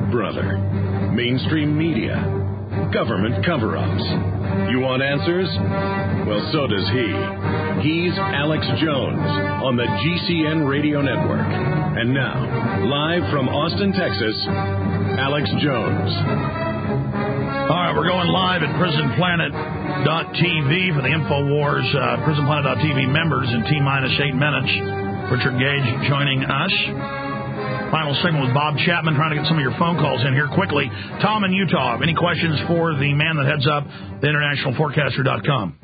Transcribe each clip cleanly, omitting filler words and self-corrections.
Big Brother, mainstream media, government cover-ups. You want answers? Well, so does he. He's Alex Jones on the GCN Radio Network. And now, live from Austin, Texas, Alex Jones. All right, we're going live at PrisonPlanet.tv for the InfoWars PrisonPlanet.tv members in T-minus 8 minutes. Richard Gage joining us. Final segment with Bob Chapman, trying to get some of your phone calls in here quickly. Tom in Utah, any questions for the man that heads up the InternationalForecaster.com?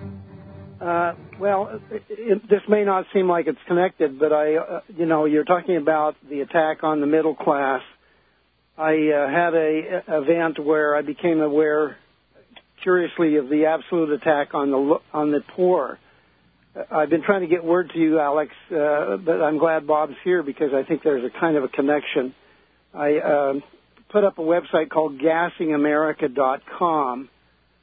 Well, this may not seem like it's connected, but you're talking about the attack on the middle class. I had a event where I became aware, curiously, of the absolute attack on the poor. I've been trying to get word to you, Alex, but I'm glad Bob's here because I think there's a kind of a connection. I put up a website called GassingAmerica.com,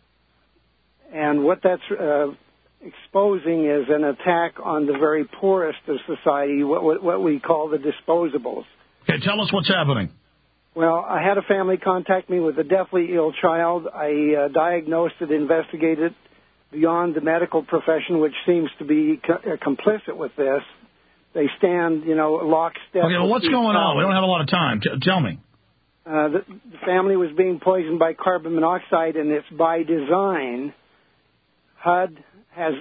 and what that's exposing is an attack on the very poorest of society, what we call the disposables. Okay, tell us what's happening. Well, I had a family contact me with a deathly ill child. I diagnosed it, investigated beyond the medical profession, which seems to be complicit with this. They stand, lockstep. Okay, well, what's going on? We don't have a lot of time. Tell me. The family was being poisoned by carbon monoxide, and it's by design. HUD has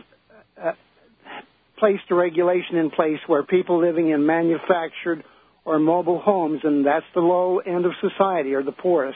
placed a regulation in place where people living in manufactured or mobile homes, and that's the low end of society, or the poorest,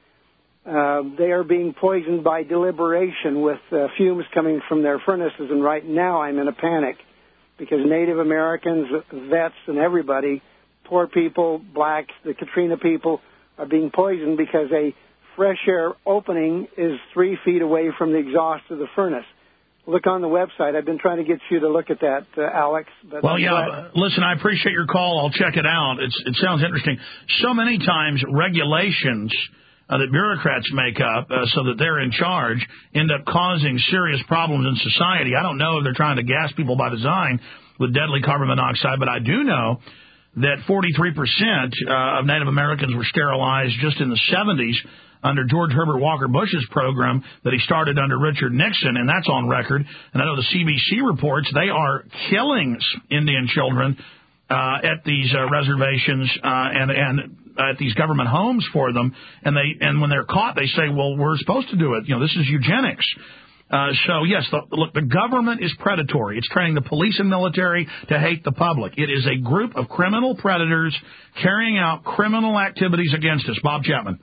they are being poisoned by deliberation with fumes coming from their furnaces. And right now I'm in a panic because Native Americans, vets, and everybody, poor people, blacks, the Katrina people, are being poisoned because a fresh air opening is 3 feet away from the exhaust of the furnace. Look on the website. I've been trying to get you to look at that, Alex. But listen, I appreciate your call. I'll check it out. It sounds interesting. So many times regulations that bureaucrats make up so that they're in charge end up causing serious problems in society. I don't know if they're trying to gas people by design with deadly carbon monoxide, but I do know that 43% of Native Americans were sterilized just in the 70s under George Herbert Walker Bush's program that he started under Richard Nixon, and that's on record. And I know the CBC reports they are killing Indian children at these reservations and at these government homes for them, and when they're caught, they say, well, we're supposed to do it. This is eugenics. So, yes, the government is predatory. It's training the police and military to hate the public. It is a group of criminal predators carrying out criminal activities against us. Bob Chapman.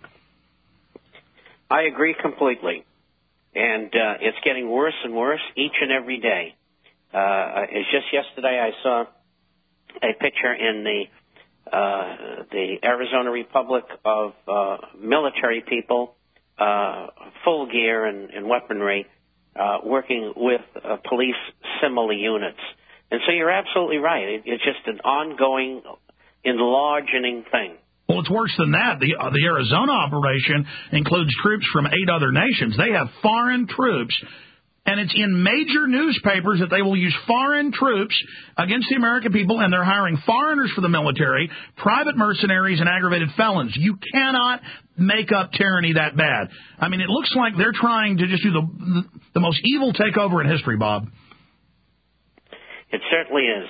I agree completely. And it's getting worse and worse each and every day. It's just yesterday I saw a picture in the Arizona Republic of military people, full gear and weaponry, working with police simile units. And so you're absolutely right. It's just an ongoing, enlarging thing. Well, it's worse than that. The Arizona operation includes troops from 8 other nations. They have foreign troops. And it's in major newspapers that they will use foreign troops against the American people, and they're hiring foreigners for the military, private mercenaries, and aggravated felons. You cannot make up tyranny that bad. I mean, it looks like they're trying to just do the most evil takeover in history, Bob. It certainly is.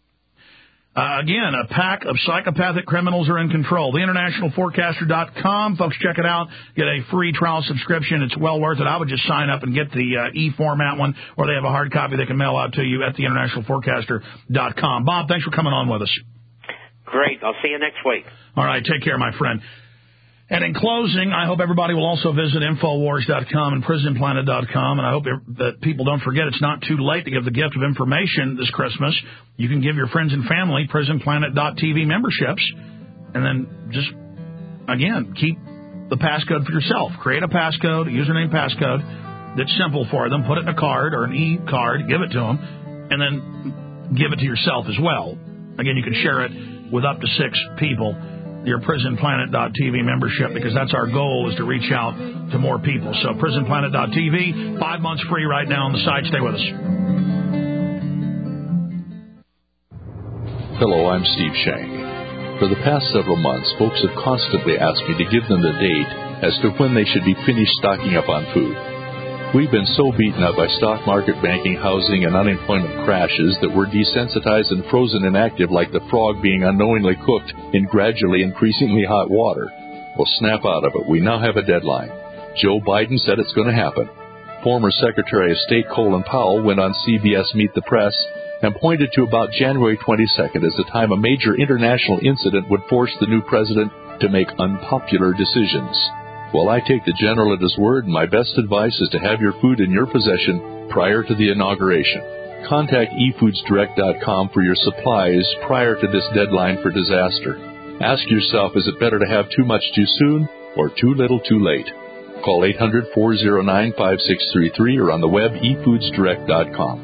Again, a pack of psychopathic criminals are in control. TheInternationalForecaster.com. Folks, check it out. Get a free trial subscription. It's well worth it. I would just sign up and get the e-format one, or they have a hard copy they can mail out to you at TheInternationalForecaster.com. Bob, thanks for coming on with us. Great. I'll see you next week. All right. Take care, my friend. And in closing, I hope everybody will also visit Infowars.com and PrisonPlanet.com. And I hope that people don't forget it's not too late to give the gift of information this Christmas. You can give your friends and family PrisonPlanet.tv memberships. And then just, again, keep the passcode for yourself. Create a passcode, a username passcode that's simple for them. Put it in a card or an e-card. Give it to them. And then give it to yourself as well. Again, you can share it with up to 6 people. Your PrisonPlanet.tv membership, because that's our goal, is to reach out to more people. So PrisonPlanet.tv, 5 months free right now on the site. Stay with us. Hello, I'm Steve Shank. For the past several months, folks have constantly asked me to give them the date as to when they should be finished stocking up on food. We've been so beaten up by stock market, banking, housing, and unemployment crashes that we're desensitized and frozen inactive like the frog being unknowingly cooked in gradually increasingly hot water. Well, snap out of it. We now have a deadline. Joe Biden said it's going to happen. Former Secretary of State Colin Powell went on CBS Meet the Press and pointed to about January 22nd as the time a major international incident would force the new president to make unpopular decisions. Well, I take the general at his word, and my best advice is to have your food in your possession prior to the inauguration. Contact eFoodsDirect.com for your supplies prior to this deadline for disaster. Ask yourself, is it better to have too much too soon or too little too late? Call 800-409-5633 or on the web eFoodsDirect.com.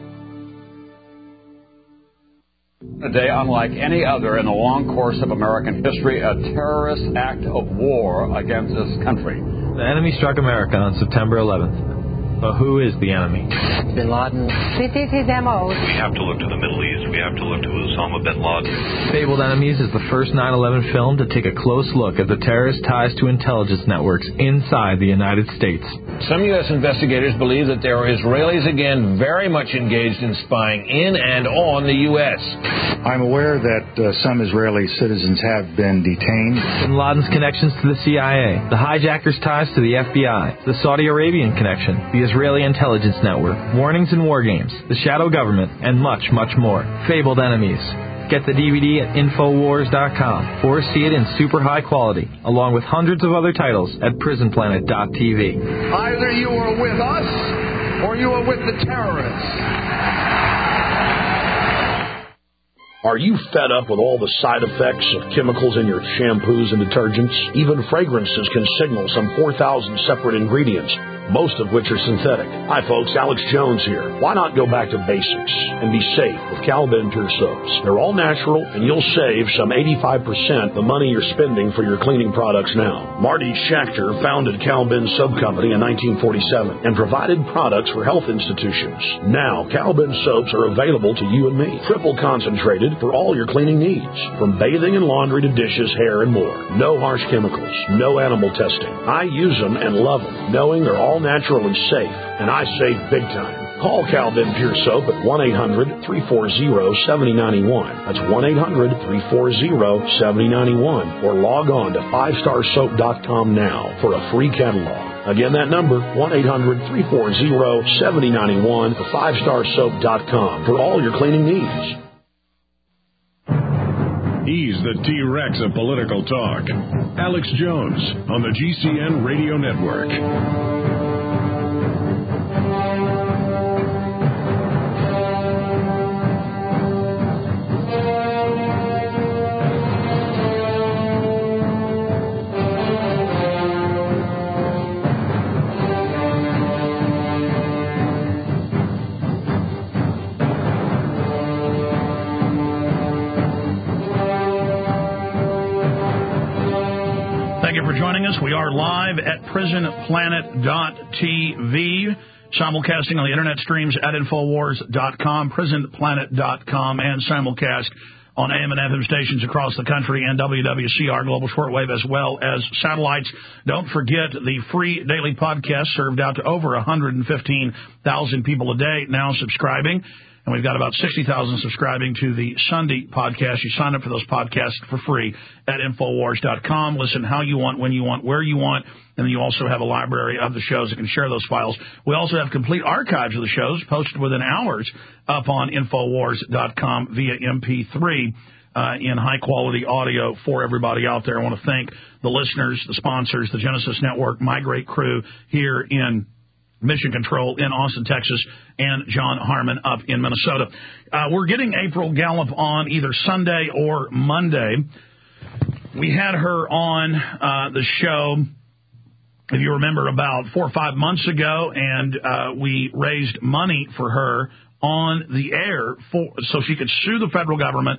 A day unlike any other in the long course of American history, a terrorist act of war against this country. The enemy struck America on September 11th. But who is the enemy? Bin Laden. This is his M.O. We have to look to the Middle East. We have to look to Osama bin Laden. Fabled Enemies is the first 9/11 film to take a close look at the terrorist ties to intelligence networks inside the United States. Some U.S. investigators believe that there are Israelis again very much engaged in spying in and on the U.S. I'm aware that some Israeli citizens have been detained. Bin Laden's connections to the CIA, the hijackers' ties to the FBI, the Saudi Arabian connection, the Israeli intelligence network, warnings in war games, the shadow government, and much, much more. Fabled Enemies. Get the DVD at Infowars.com or see it in super high quality, along with hundreds of other titles at PrisonPlanet.tv. Either you are with us or you are with the terrorists. Are you fed up with all the side effects of chemicals in your shampoos and detergents? Even fragrances can signal some 4,000 separate ingredients, most of which are synthetic. Hi folks, Alex Jones here. Why not go back to basics and be safe with Cal-Ben Pure Soaps? They're all natural and you'll save some 85% the money you're spending for your cleaning products now. Marty Schachter founded Cal-Ben Soap Company in 1947 and provided products for health institutions. Now, Cal-Ben soaps are available to you and me. Triple concentrated for all your cleaning needs, from bathing and laundry to dishes, hair, and more. No harsh chemicals, no animal testing. I use them and love them, knowing they're all natural and safe, and I save big time. Call Cal-Ben Pure Soap at 1-800-340-7091. That's 1-800-340-7091. Or log on to 5starsoap.com now for a free catalog. Again, that number, 1-800-340-7091 for 5starsoap.com for all your cleaning needs. He's the T-Rex of political talk. Alex Jones on the GCN Radio Network. We are live at PrisonPlanet.tv, simulcasting on the internet streams at Infowars.com, PrisonPlanet.com, and simulcast on AM and FM stations across the country and WWCR Global Shortwave, as well as satellites. Don't forget the free daily podcast served out to over 115,000 people a day now subscribing. And we've got about 60,000 subscribing to the Sunday podcast. You sign up for those podcasts for free at Infowars.com. Listen how you want, when you want, where you want. And then you also have a library of the shows that can share those files. We also have complete archives of the shows posted within hours up on Infowars.com via MP3 in high-quality audio for everybody out there. I want to thank the listeners, the sponsors, the Genesis Network, my great crew here in Mission Control in Austin, Texas, and John Harmon up in Minnesota. We're getting April Gallup on either Sunday or Monday. We had her on the show, if you remember, about 4 or 5 months ago, and we raised money for her on the air so she could sue the federal government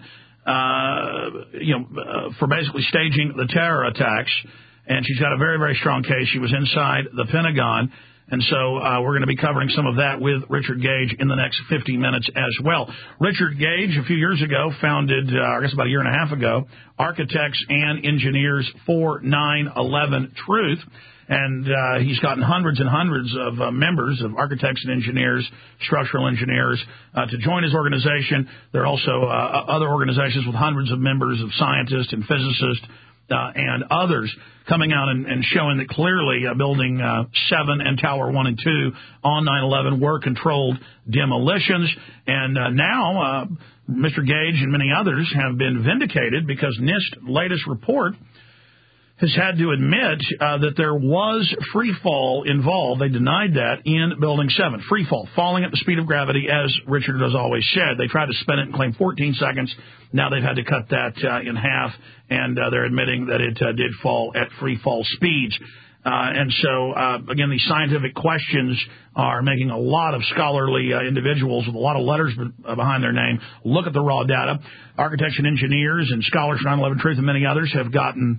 for basically staging the terror attacks. And she's got a very, very strong case. She was inside the Pentagon. And so we're going to be covering some of that with Richard Gage in the next 50 minutes as well. Richard Gage, a few years ago, founded, I guess about a year and a half ago, Architects and Engineers for 9/11 Truth. And he's gotten hundreds and hundreds of members of architects and engineers, structural engineers, to join his organization. There are also other organizations with hundreds of members of scientists and physicists and others coming out and showing that clearly Building 7 and Tower 1 and 2 on 9/11 were controlled demolitions. And now Mr. Gage and many others have been vindicated because NIST's latest report has had to admit that there was free fall involved. They denied that in Building 7. Free fall, falling at the speed of gravity, as Richard has always said. They tried to spin it and claim 14 seconds. Now they've had to cut that in half, and they're admitting that it did fall at free fall speeds. And so, again, these scientific questions are making a lot of scholarly individuals with a lot of letters behind their name look at the raw data. Architects and engineers and scholars for 9/11 Truth and many others have gotten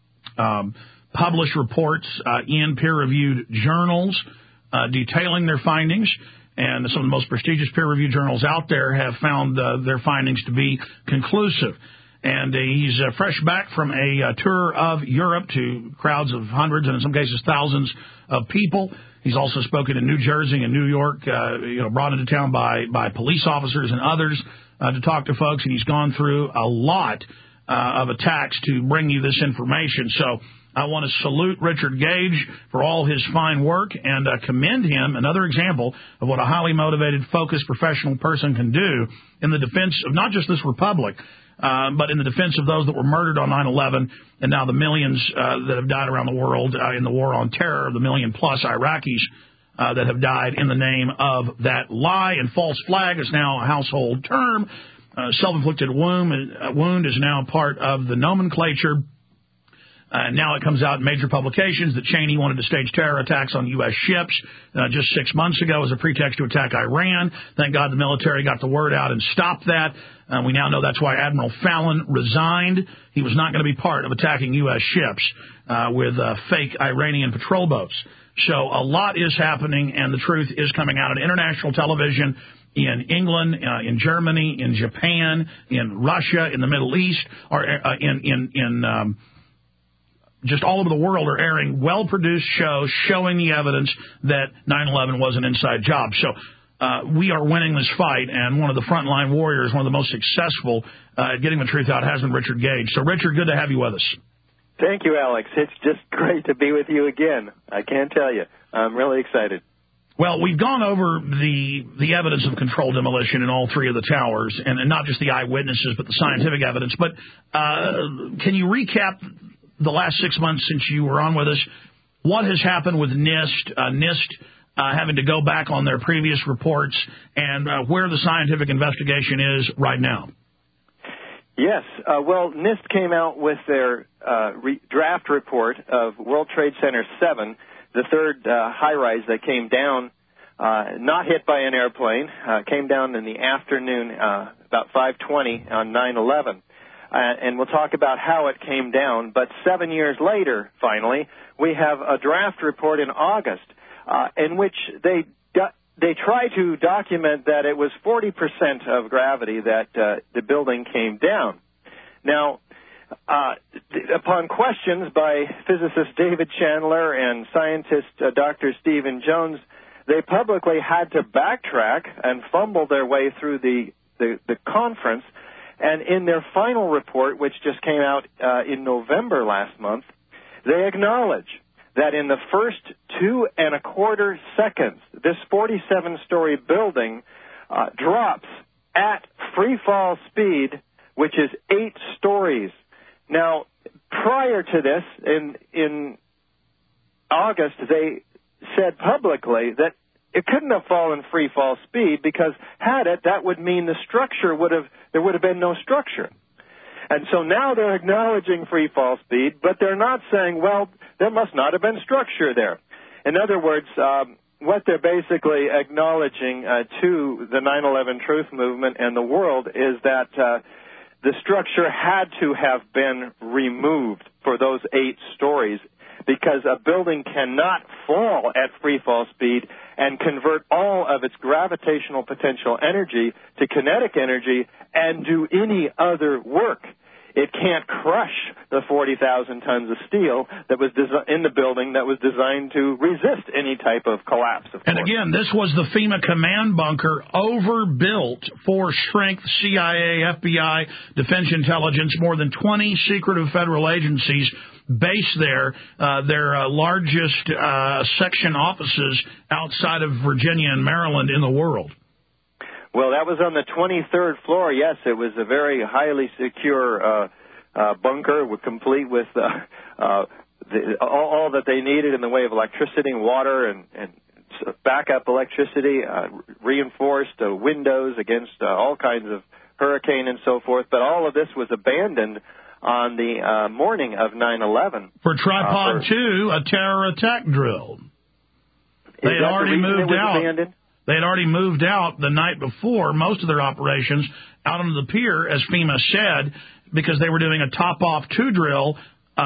published reports in peer-reviewed journals detailing their findings, and some of the most prestigious peer-reviewed journals out there have found their findings to be conclusive. And he's fresh back from a tour of Europe to crowds of hundreds and in some cases thousands of people. He's also spoken in New Jersey and New York, brought into town by police officers and others to talk to folks, and he's gone through a lot of attacks to bring you this information. So I want to salute Richard Gage for all his fine work and commend him, another example of what a highly motivated, focused, professional person can do in the defense of not just this republic, but in the defense of those that were murdered on 9/11 and now the millions that have died around the world in the war on terror, the million-plus Iraqis that have died in the name of that lie. And false flag is now a household term. Self-inflicted wound is now part of the nomenclature. Now it comes out in major publications that Cheney wanted to stage terror attacks on U.S. ships just 6 months ago as a pretext to attack Iran. Thank God the military got the word out and stopped that. We now know that's why Admiral Fallon resigned. He was not going to be part of attacking U.S. ships with fake Iranian patrol boats. So a lot is happening, and the truth is coming out on international television in England, in Germany, in Japan, in Russia, in the Middle East, or in just all over the world are airing well-produced shows showing the evidence that 9/11 was an inside job. So we are winning this fight, and one of the frontline warriors, one of the most successful at getting the truth out has been Richard Gage. So, Richard, good to have you with us. Thank you, Alex. It's just great to be with you again. I can't tell you. I'm really excited. Well, we've gone over the evidence of controlled demolition in all three of the towers, and not just the eyewitnesses, but the scientific evidence. But can you recap the last 6 months since you were on with us? What has happened with NIST having to go back on their previous reports, and where the scientific investigation is right now? Yes. Well, NIST came out with their draft report of World Trade Center 7, the third high-rise that came down, not hit by an airplane, came down in the afternoon, about 5:20 on 9/11. And we'll talk about how it came down. But 7 years later, finally, we have a draft report in August in which they try to document that it was 40% of gravity that the building came down. Now, upon questions by physicist David Chandler and scientist Dr. Stephen Jones, they publicly had to backtrack and fumble their way through the conference. And in their final report, which just came out in November last month, they acknowledge that in the first 2.25 seconds, this 47-story building drops at free fall speed, which is 8 stories. Now, prior to this, in August, they said publicly that it couldn't have fallen free fall speed because had it, that would mean the structure there would have been no structure. And so now they're acknowledging free fall speed, but they're not saying, well, there must not have been structure there. In other words, what they're basically acknowledging to the 9/11 Truth Movement and the world is that the structure had to have been removed for those 8 stories because a building cannot fall at free fall speed and convert all of its gravitational potential energy to kinetic energy and do any other work. It can't crush the 40,000 tons of steel that was in the building that was designed to resist any type of collapse. And again, this was the FEMA command bunker, overbuilt for strength, CIA, FBI, Defense Intelligence, more than 20 secretive federal agencies based there, their largest section offices outside of Virginia and Maryland in the world. Well, that was on the 23rd floor. Yes, it was a very highly secure bunker, complete with all that they needed in the way of electricity and water and backup electricity, reinforced windows against all kinds of hurricane and so forth. But all of this was abandoned on the morning of 9/11. For Tripod 2, a terror attack drill. They had already moved out. Abandoned? They had already moved out the night before, most of their operations, out onto the pier, as FEMA said, because they were doing a top-off 2 drill,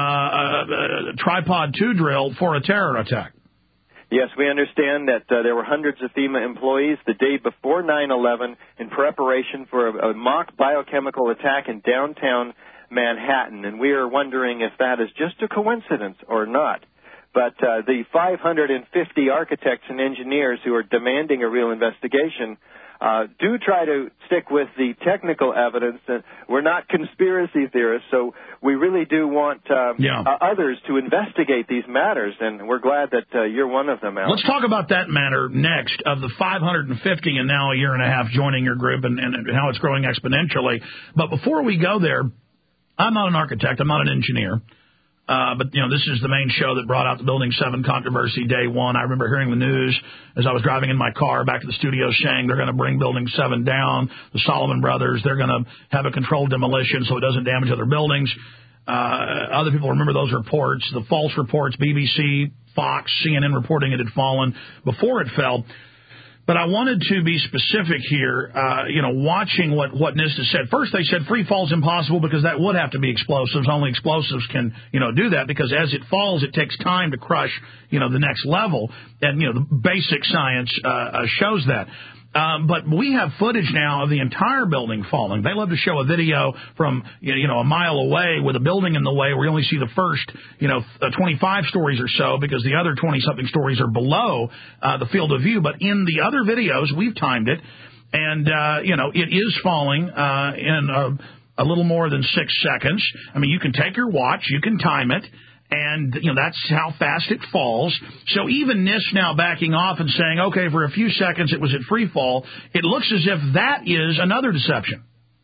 Tripod 2 drill for a terror attack. Yes, we understand that there were hundreds of FEMA employees the day before 9/11 in preparation for a mock biochemical attack in downtown Manhattan, and we are wondering if that is just a coincidence or not. But the 550 architects and engineers who are demanding a real investigation do try to stick with the technical evidence. We're not conspiracy theorists, so we really do want others to investigate these matters, and we're glad that you're one of them, Alex. Let's talk about that matter next, of the 550 and now a year and a half joining your group and how it's growing exponentially. But before we go there, I'm not an architect. I'm not an engineer. But, this is the main show that brought out the Building 7 controversy day one. I remember hearing the news as I was driving in my car back to the studio saying they're going to bring Building 7 down. The Solomon Brothers, they're going to have a controlled demolition so it doesn't damage other buildings. Other people remember those reports, the false reports, BBC, Fox, CNN reporting it had fallen before it fell. But I wanted to be specific here, watching what NIST said. First, they said free fall is impossible because that would have to be explosives. Only explosives can, do that because as it falls, it takes time to crush, the next level. And, the basic science shows that. But we have footage now of the entire building falling. They love to show a video from, a mile away with a building in the way where you only see the first, 25 stories or so because the other 20-something stories are below the field of view. But in the other videos, we've timed it, and, it is falling in a little more than 6 seconds. I mean, you can take your watch, you can time it. And, that's how fast it falls. So even NIST now backing off and saying, okay, for a few seconds it was at free fall, it looks as if that is another deception.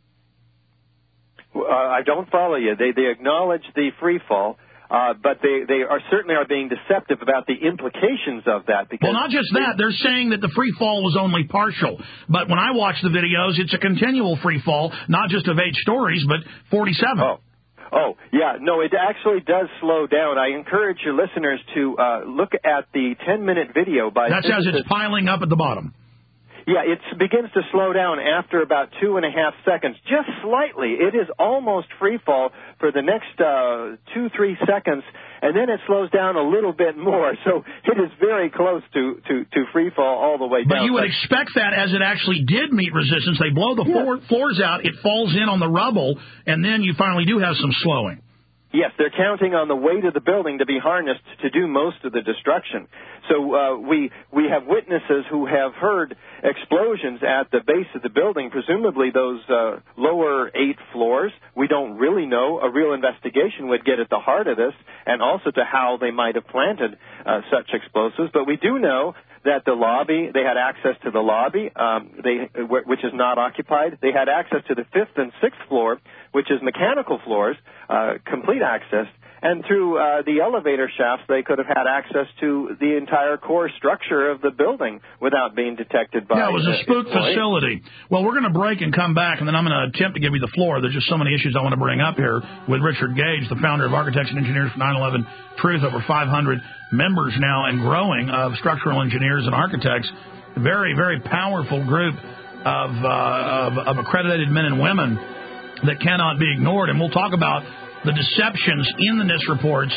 I don't follow you. They acknowledge the free fall, but they certainly are being deceptive about the implications of that. Because not just that. They're saying that the free fall was only partial. But when I watch the videos, it's a continual free fall, not just of 8 stories, but 47. Oh, yeah. No, it actually does slow down. I encourage your listeners to look at the 10-minute video by... That says it's piling up at the bottom. Yeah, it begins to slow down after about 2.5 seconds, just slightly. It is almost free fall for the next 2-3 seconds, and then it slows down a little bit more. So it is very close to free fall all the way down. But you would expect that as it actually did meet resistance. They blow the floors out, it falls in on the rubble, and then you finally do have some slowing. Yes, they're counting on the weight of the building to be harnessed to do most of the destruction. So we have witnesses who have heard explosions at the base of the building, presumably those lower 8 floors. We don't really know. A real investigation would get at the heart of this and also to how they might have planted such explosives. But we do know that the lobby, they had access to the lobby, which is not occupied. They had access to the 5th and 6th floor, which is mechanical floors, complete access. And through the elevator shafts, they could have had access to the entire core structure of the building without being detected by... Yeah, it was a spook facility. Well, we're going to break and come back, and then I'm going to attempt to give you the floor. There's just so many issues I want to bring up here with Richard Gage, the founder of Architects and Engineers for 9/11 Truth, over 500 members now and growing of structural engineers and architects. A very, very powerful group of accredited men and women that cannot be ignored. And we'll talk about the deceptions in the NIST reports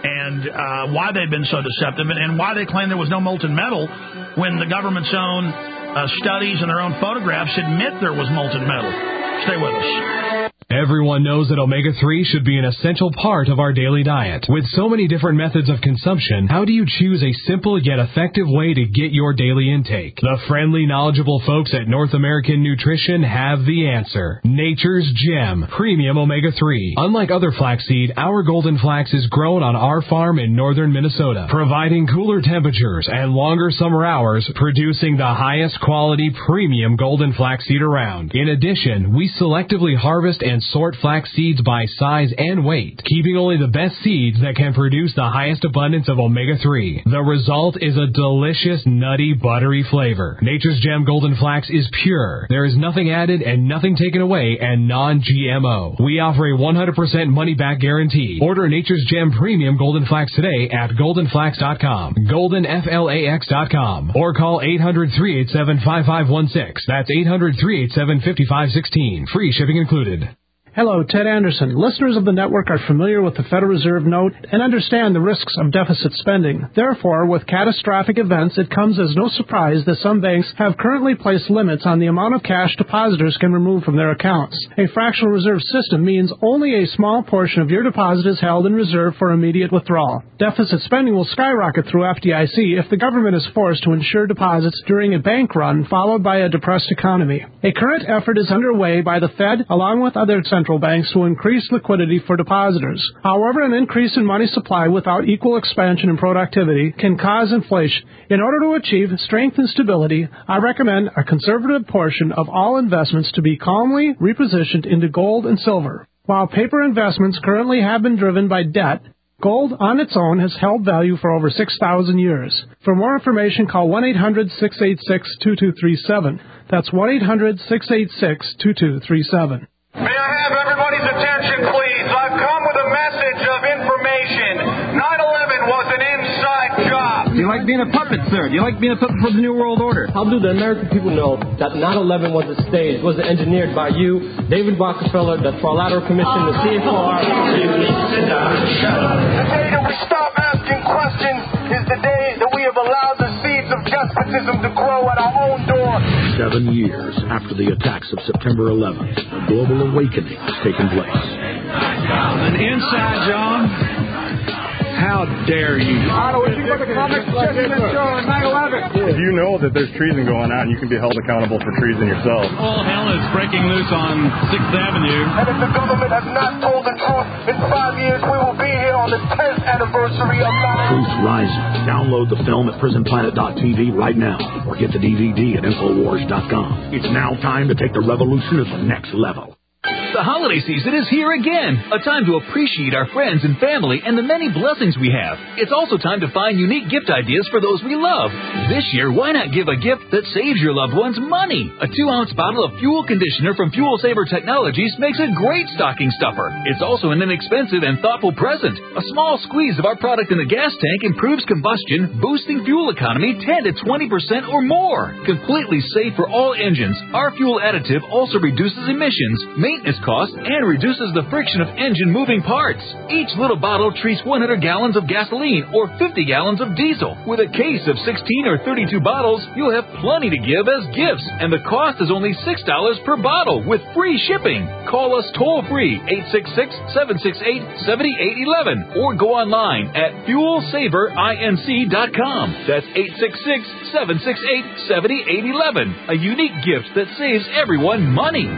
and why they've been so deceptive, and why they claim there was no molten metal when the government's own studies and their own photographs admit there was molten metal. Stay with us. Everyone knows that omega-3 should be an essential part of our daily diet. With so many different methods of consumption, how do you choose a simple yet effective way to get your daily intake? The friendly, knowledgeable folks at North American Nutrition have the answer. Nature's Gem Premium Omega-3. Unlike other flaxseed, our golden flax is grown on our farm in northern Minnesota, providing cooler temperatures and longer summer hours, producing the highest quality premium golden flaxseed around. In addition, we selectively harvest and sort flax seeds by size and weight, keeping only the best seeds that can produce the highest abundance of omega-3. The result is a delicious, nutty, buttery flavor. Nature's Gem Golden Flax is pure. There is nothing added and nothing taken away, and non-GMO. We offer a 100% money-back guarantee. Order Nature's Gem Premium Golden Flax today at goldenflax.com, goldenflax.com, or call 800-387-5516. That's 800-387-5516. Free shipping included. Hello, Ted Anderson. Listeners of the network are familiar with the Federal Reserve note and understand the risks of deficit spending. Therefore, with catastrophic events, it comes as no surprise that some banks have currently placed limits on the amount of cash depositors can remove from their accounts. A fractional reserve system means only a small portion of your deposit is held in reserve for immediate withdrawal. Deficit spending will skyrocket through FDIC if the government is forced to insure deposits during a bank run followed by a depressed economy. A current effort is underway by the Fed along with other central banks to increase liquidity for depositors. However, an increase in money supply without equal expansion in productivity can cause inflation. In order to achieve strength and stability, I recommend a conservative portion of all investments to be calmly repositioned into gold and silver. While paper investments currently have been driven by debt, gold on its own has held value for over 6,000 years. For more information, call 1-800-686-2237. That's 1-800-686-2237. May I have everybody's attention, please? I've come with a message of information. 9/11 was an inside job. Do you like being a puppet, sir? Do you like being a puppet for the New World Order? How do the American people know that 9/11 was a stage, was engineered by you, David Rockefeller, the Trilateral Commission, the CFR? The day that we stop asking questions is the day that we have allowed the seeds of despotism to grow at our own door. 7 years after the attacks of September 11th, a global awakening has taken place. An inside job? How dare you? If you know that there's treason going on, you can be held accountable for treason yourself. All hell is breaking loose on 6th Avenue. And if the government has not told the truth, in 5 years we will be here on the 10th anniversary of 9/11. Truth Rising. Download the film at prisonplanet.tv right now, or get the DVD at Infowars.com. It's now time to take the revolution to the next level. The holiday season is here again, a time to appreciate our friends and family and the many blessings we have. It's also time to find unique gift ideas for those we love. This year, why not give a gift that saves your loved ones money? A 2-ounce bottle of fuel conditioner from Fuel Saver Technologies makes a great stocking stuffer. It's also an inexpensive and thoughtful present. A small squeeze of our product in the gas tank improves combustion, boosting fuel economy 10 to 20% or more. Completely safe for all engines, our fuel additive also reduces emissions, maintenance costs, and reduces the friction of engine moving parts. Each little bottle treats 100 gallons of gasoline or 50 gallons of diesel. With a case of 16 or 32 bottles, you'll have plenty to give as gifts, and the cost is only $6 per bottle with free shipping. Call us toll-free 866-768-7811 or go online at fuelsaverinc.com. That's 866-768-7811. A unique gift that saves everyone money.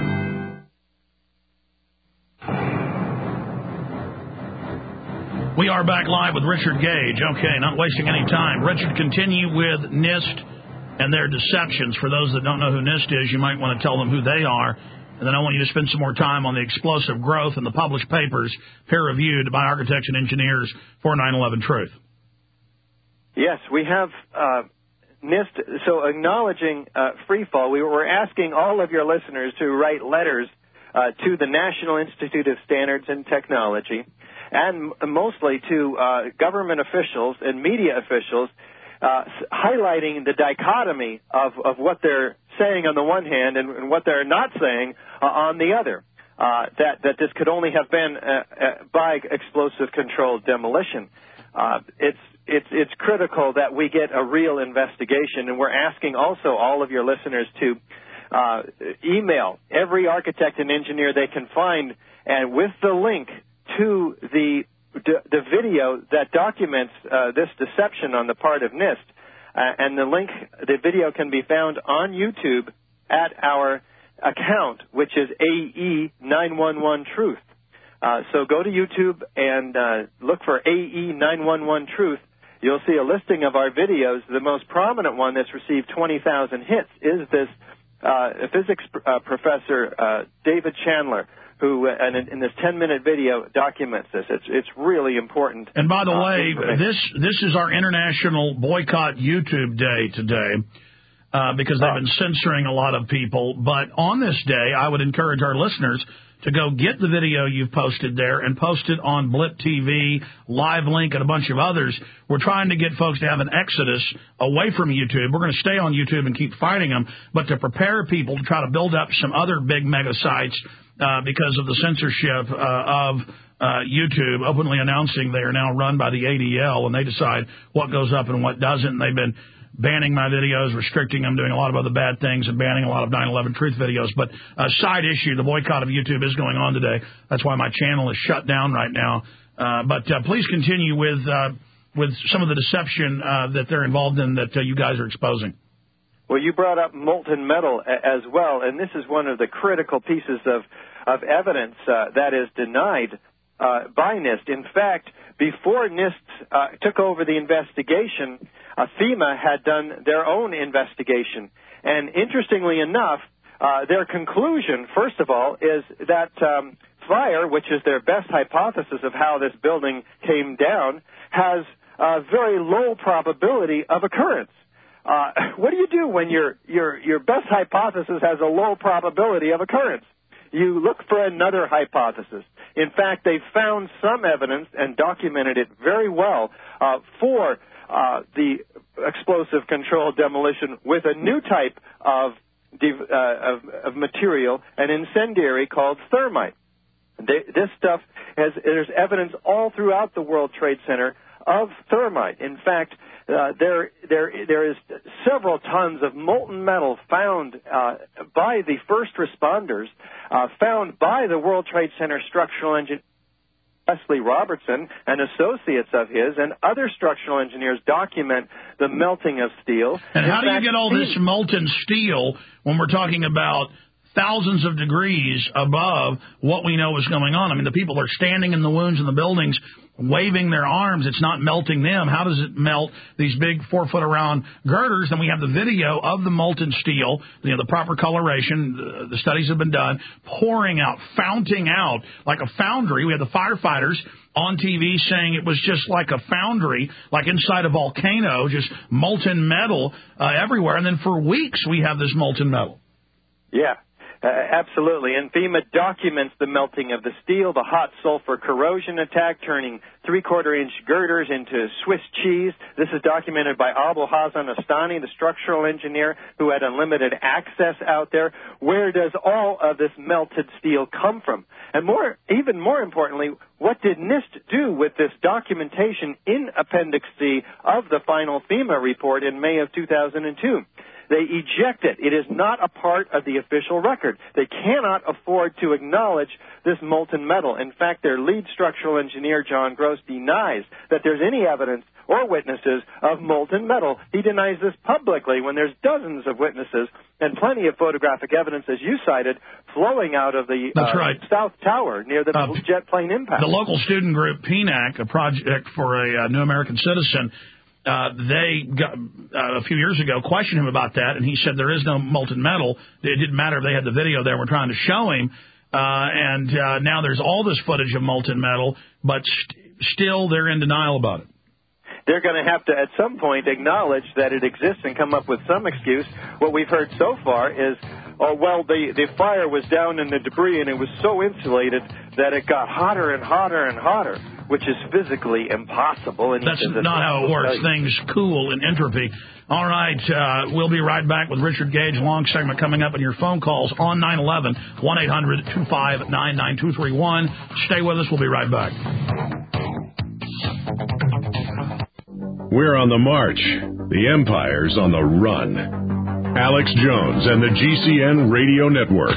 We are back live with Richard Gage. Okay, not wasting any time. Richard, continue with NIST and their deceptions. For those that don't know who NIST is, you might want to tell them who they are. And then I want you to spend some more time on the explosive growth in the published papers, peer-reviewed by architects and engineers for 9/11 Truth. Yes, we have NIST. So acknowledging free fall, we were asking all of your listeners to write letters to the National Institute of Standards and Technology, and mostly to government officials and media officials, highlighting the dichotomy of what they're saying on the one hand and what they're not saying on the other, that this could only have been by explosive controlled demolition. it's critical that we get a real investigation, and we're asking also all of your listeners to email every architect and engineer they can find, and with the link to the video that documents this deception on the part of NIST. And the video can be found on YouTube at our account, which is AE911 Truth. So go to YouTube and look for AE911 Truth. You'll see a listing of our videos. The most prominent one that's received 20,000 hits is this physics professor, David Chandler, who in this 10-minute video documents this. It's really important. And by the way, this is our International Boycott YouTube Day today because they've been censoring a lot of people. But on this day, I would encourage our listeners to go get the video you've posted there and post it on Blip TV, Live Link, and a bunch of others. We're trying to get folks to have an exodus away from YouTube. We're going to stay on YouTube and keep fighting them, but to prepare people to try to build up some other big mega sites because of the censorship of YouTube openly announcing they are now run by the ADL, and they decide what goes up and what doesn't. And they've been banning my videos, restricting them, doing a lot of other bad things, and banning a lot of 9/11 Truth videos. But a side issue, the boycott of YouTube is going on today. That's why my channel is shut down right now. But please continue with some of the deception that they're involved in that you guys are exposing. Well, you brought up molten metal as well, and this is one of the critical pieces of evidence that is denied by NIST. In fact, before NIST took over the investigation, FEMA had done their own investigation. And interestingly enough, their conclusion, first of all, is that fire, which is their best hypothesis of how this building came down, has a very low probability of occurrence. What do you do when your best hypothesis has a low probability of occurrence? You look for another hypothesis. In fact, they found some evidence and documented it very well for the explosive controlled demolition with a new type of material, an incendiary called thermite. This stuff there's evidence all throughout the World Trade Center of thermite. In fact, there is several tons of molten metal found by the first responders, found by the World Trade Center structural engineer Leslie Robertson and associates of his, and other structural engineers document the melting of steel. And how do you get all this molten steel when we're talking about thousands of degrees above what we know is going on? I mean, the people are standing in the wounds in the buildings, waving their arms. It's not melting them. How does it melt these big 4-foot-around girders? And we have the video of the molten steel, the proper coloration. The studies have been done, pouring out, founting out like a foundry. We had the firefighters on TV saying it was just like a foundry, like inside a volcano, just molten metal everywhere. And then for weeks we have this molten metal. Yeah. Absolutely. And FEMA documents the melting of the steel, the hot sulfur corrosion attack, turning 3/4-inch girders into Swiss cheese. This is documented by Abu Hassan Astani, the structural engineer who had unlimited access out there. Where does all of this melted steel come from? And even more importantly, what did NIST do with this documentation in Appendix C of the final FEMA report in May of 2002? They eject it. It is not a part of the official record. They cannot afford to acknowledge this molten metal. In fact, their lead structural engineer, John Gross, denies that there's any evidence or witnesses of molten metal. He denies this publicly when there's dozens of witnesses and plenty of photographic evidence, as you cited, flowing out of the South Tower near the jet plane impact. The local student group, PNAC, a project for a New American Citizen, they got, a few years ago questioned him about that, and he said there is no molten metal. It didn't matter if they had the video there. We're trying to show him. And now there's all this footage of molten metal, but still they're in denial about it. They're going to have to, at some point, acknowledge that it exists and come up with some excuse. What we've heard so far is, the fire was down in the debris, and it was so insulated that it got hotter and hotter and hotter, which is physically impossible. And that's not how it works. Things cool in entropy. All right, we'll be right back with Richard Gage. Long segment coming up on your phone calls on 9/11, 1-800-259-9231. Stay with us. We'll be right back. We're on the march. The empire's on the run. Alex Jones and the GCN Radio Network.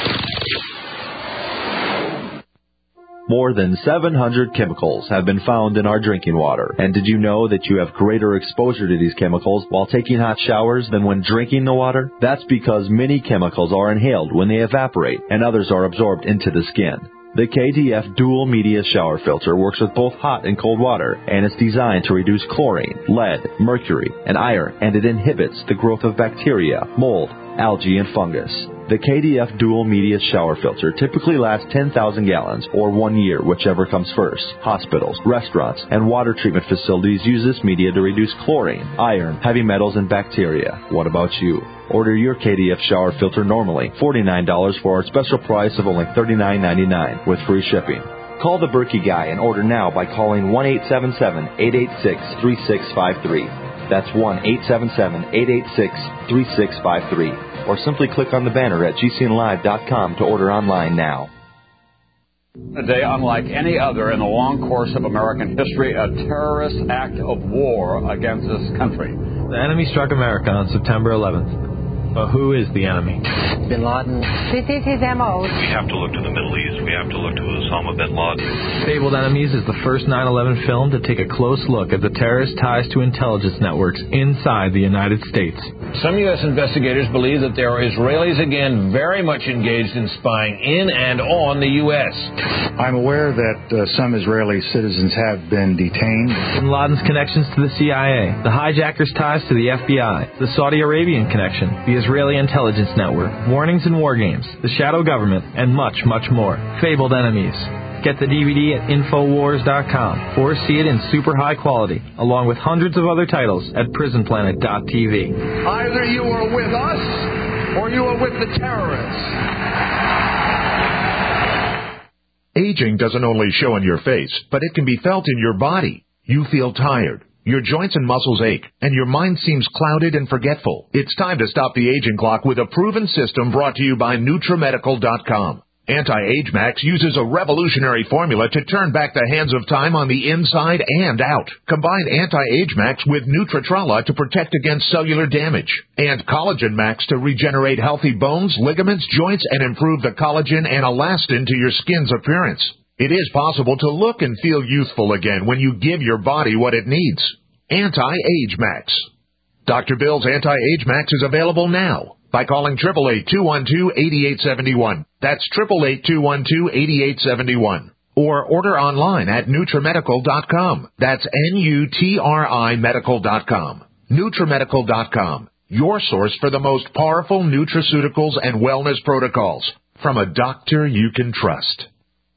More than 700 chemicals have been found in our drinking water. And did you know that you have greater exposure to these chemicals while taking hot showers than when drinking the water? That's because many chemicals are inhaled when they evaporate, and others are absorbed into the skin. The KDF Dual Media Shower Filter works with both hot and cold water, and it's designed to reduce chlorine, lead, mercury, and iron, and it inhibits the growth of bacteria, mold, algae, and fungus. The KDF Dual Media Shower Filter typically lasts 10,000 gallons, or 1 year, whichever comes first. Hospitals, restaurants, and water treatment facilities use this media to reduce chlorine, iron, heavy metals, and bacteria. What about you? Order your KDF shower filter normally, $49 for our special price of only $39.99 with free shipping. Call the Berkey Guy and order now by calling 1-877-886-3653. That's 1-877-886-3653. Or simply click on the banner at GCNlive.com to order online now. A day unlike any other in the long course of American history, a terrorist act of war against this country. The enemy struck America on September 11th. But who is the enemy? Bin Laden. This is his M.O. We have to look to the Middle East. We have to look to Osama bin Laden. Fabled Enemies is the first 9/11 film to take a close look at the terrorist ties to intelligence networks inside the United States. Some U.S. investigators believe that there are Israelis again very much engaged in spying in and on the U.S. I'm aware that some Israeli citizens have been detained. Bin Laden's connections to the CIA, the hijackers' ties to the FBI, the Saudi Arabian connection, the Israeli intelligence network, warnings and war games, the shadow government, and much, much more. Fabled Enemies. Get the DVD at Infowars.com or see it in super high quality, along with hundreds of other titles at PrisonPlanet.tv. Either you are with us or you are with the terrorists. Aging doesn't only show in your face, but it can be felt in your body. You feel tired. Your joints and muscles ache, and your mind seems clouded and forgetful. It's time to stop the aging clock with a proven system brought to you by NutriMedical.com. Anti-Age Max uses a revolutionary formula to turn back the hands of time on the inside and out. Combine Anti-Age Max with Nutritrala to protect against cellular damage, and Collagen Max to regenerate healthy bones, ligaments, joints, and improve the collagen and elastin to your skin's appearance. It is possible to look and feel youthful again when you give your body what it needs. Anti-Age Max. Dr. Bill's Anti-Age Max is available now by calling 888-212-8871. That's 888-212-8871. Or order online at NutriMedical.com. That's N-U-T-R-I Medical.com. NutriMedical.com. Your source for the most powerful nutraceuticals and wellness protocols from a doctor you can trust.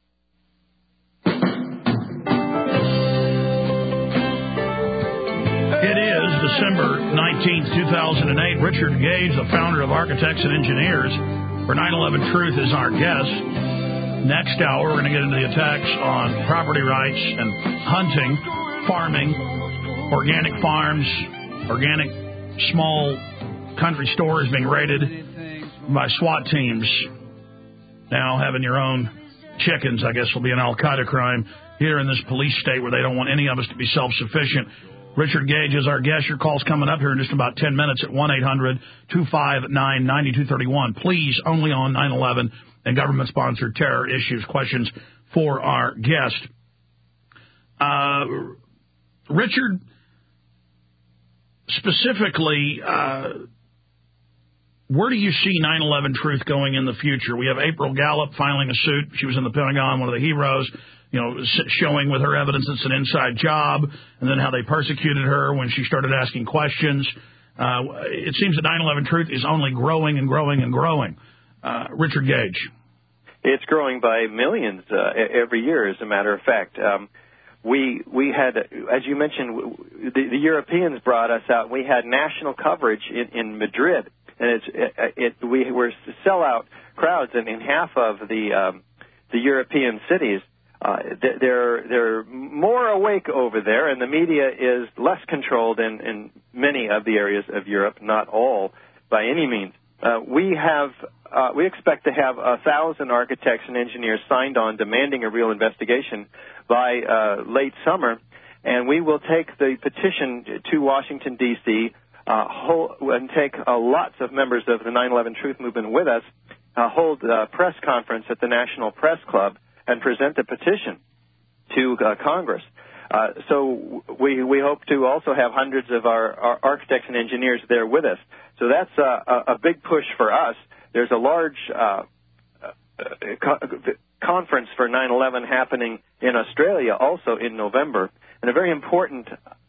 December 19th, 2008. Richard Gage, the founder of Architects and Engineers for 9/11 Truth, is our guest. Next hour, we're going to get into the attacks on property rights and hunting, farming, organic farms, organic small country stores being raided by SWAT teams. Now having your own chickens, I guess, will be an al-Qaeda crime here in this police state where they don't want any of us to be self-sufficient. Richard Gage is our guest. Your call's coming up here in just about 10 minutes at 1-800-259-9231. Please, only on 9/11 and government-sponsored terror issues. Questions for our guest. Richard, specifically, where do you see 9/11 Truth going in the future? We have April Gallup filing a suit. She was in the Pentagon, one of the heroes, showing with her evidence it's an inside job, and then how they persecuted her when she started asking questions. It seems that 9/11 Truth is only growing and growing and growing. Richard Gage. It's growing by millions every year, as a matter of fact. We had, as you mentioned, the Europeans brought us out. We had national coverage in Madrid, and we were sellout crowds in half of the European cities. They're more awake over there, and the media is less controlled in many of the areas of Europe, not all by any means. We expect to have 1,000 architects and engineers signed on demanding a real investigation by late summer, and we will take the petition to Washington, D.C., and take lots of members of the 9/11 Truth Movement with us, hold a press conference at the National Press Club, and present the petition to Congress. So we hope to also have hundreds of our architects and engineers there with us. So that's a big push for us. There's a large conference for 9/11 happening in Australia also in November, and a very important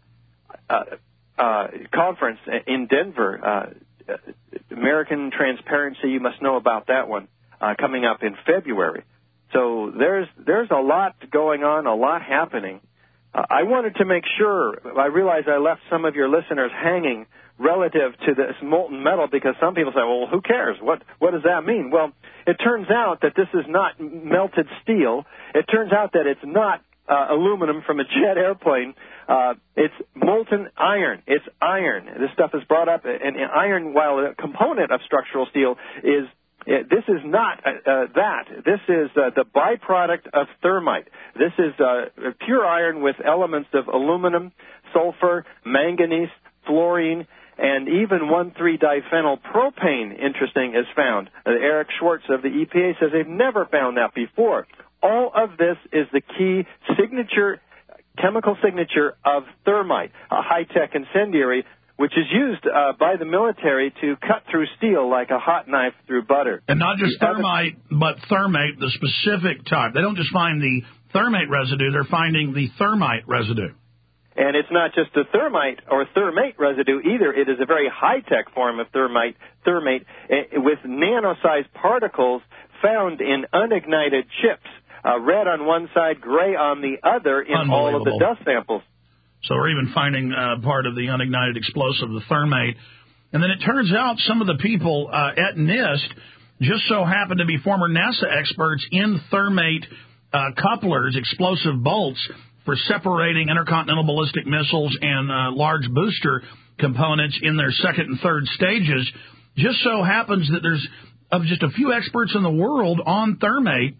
conference in Denver, American Transparency. You must know about that one, coming up in February. So there's a lot going on, a lot happening. I wanted to make sure, I realize I left some of your listeners hanging relative to this molten metal, because some people say, well, who cares? What does that mean? Well, it turns out that this is not melted steel. It turns out that it's not aluminum from a jet airplane. It's molten iron. It's iron. This stuff is brought up, and iron, while a component of structural steel, this is not that. This is the byproduct of thermite. This is pure iron with elements of aluminum, sulfur, manganese, fluorine, and even 1,3-diphenyl propane, interesting, is found. Eric Schwartz of the EPA says they've never found that before. All of this is the key chemical signature of thermite, a high-tech incendiary, which is used by the military to cut through steel like a hot knife through butter. And not just thermite, but thermate, the specific type. They don't just find the thermate residue, they're finding the thermite residue. And it's not just the thermite or thermate residue either. It is a very high-tech form of thermate with nano-sized particles found in unignited chips, red on one side, gray on the other, in all of the dust samples. So we're even finding part of the unignited explosive, the thermate. And then it turns out some of the people at NIST just so happen to be former NASA experts in thermate couplers, explosive bolts, for separating intercontinental ballistic missiles and large booster components in their second and third stages. Just so happens that there's of just a few experts in the world on thermate.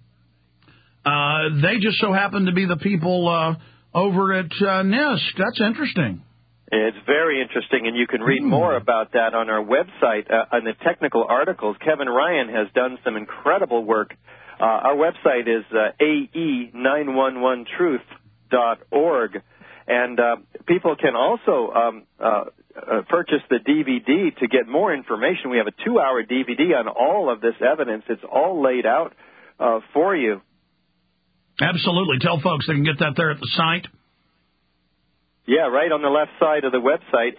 They just so happen to be the people over at NIST. That's interesting. It's very interesting, and you can read more about that on our website on the technical articles. Kevin Ryan has done some incredible work. Our website is AE911truth.org, and people can also purchase the DVD to get more information. We have a 2-hour DVD on all of this evidence. It's all laid out for you. Absolutely. Tell folks they can get that there at the site. Yeah, right on the left side of the website,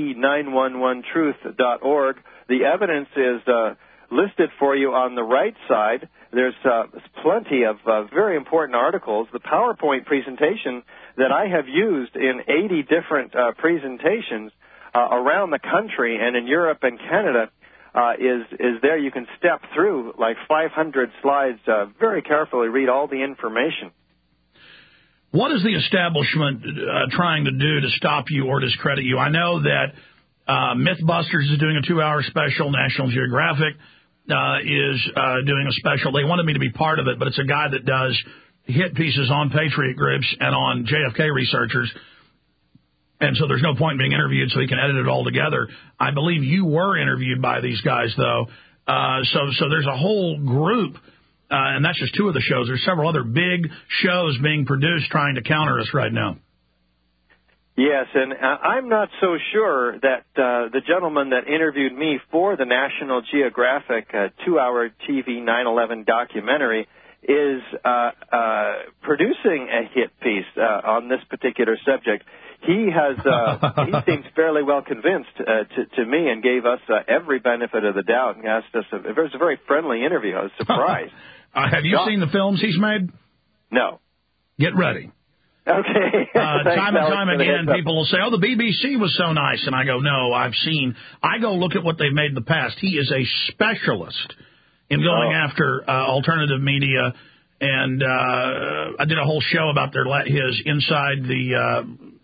AE911truth.org. The evidence is listed for you on the right side. There's plenty of very important articles. The PowerPoint presentation that I have used in 80 different presentations around the country and in Europe and Canada is there. You can step through like 500 slides, very carefully read all the information. What is the establishment trying to do to stop you or discredit you? I know that Mythbusters is doing a 2-hour special. National Geographic is doing a special. They wanted me to be part of it, but it's a guy that does hit pieces on Patriot groups and on JFK researchers. And so there's no point in being interviewed, so he can edit it all together. I believe you were interviewed by these guys, though. So there's a whole group, and that's just 2 of the shows. There's several other big shows being produced trying to counter us right now. Yes, and I'm not so sure that the gentleman that interviewed me for the National Geographic 2-hour TV 9/11 documentary is producing a hit piece on this particular subject. He has he seems fairly well convinced to me, and gave us every benefit of the doubt, and asked us. It was a very friendly interview. I was surprised. Have you seen the films he's made? No. Get ready. Okay. Time and time again, people will say, oh, the BBC was so nice. And I go, no, I go look at what they've made in the past. He is a specialist in going after alternative media. And I did a whole show about his Inside the